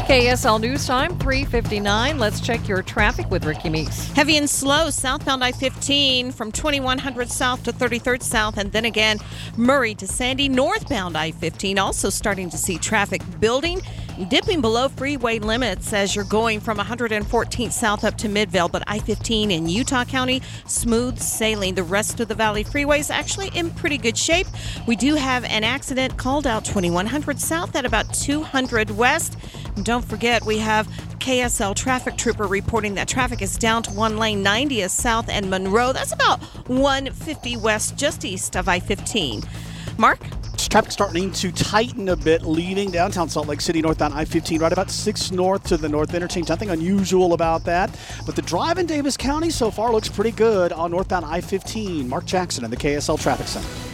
KSL News Time, 3:59. Let's check your traffic with Ricky Meeks. Heavy and slow southbound I-15 from 2100 south to 33rd south, and then again Murray to Sandy. Northbound I-15 also starting to see traffic building, dipping below freeway limits as you're going from 114th south up to Midvale. But I-15 in Utah County, smooth sailing. The rest of the Valley freeways actually in pretty good shape. We do have an accident called out 2100 south at about 200 west. Don't forget, we have KSL traffic trooper reporting that traffic is down to one lane 90th south and Monroe. That's about 150 west, just east of I-15. Mark? Traffic starting to tighten a bit, leading downtown Salt Lake City northbound I-15, right about 6 north to the north interchange. Nothing unusual about that. But the drive in Davis County so far looks pretty good on northbound I-15. Mark Jackson in the KSL Traffic Center.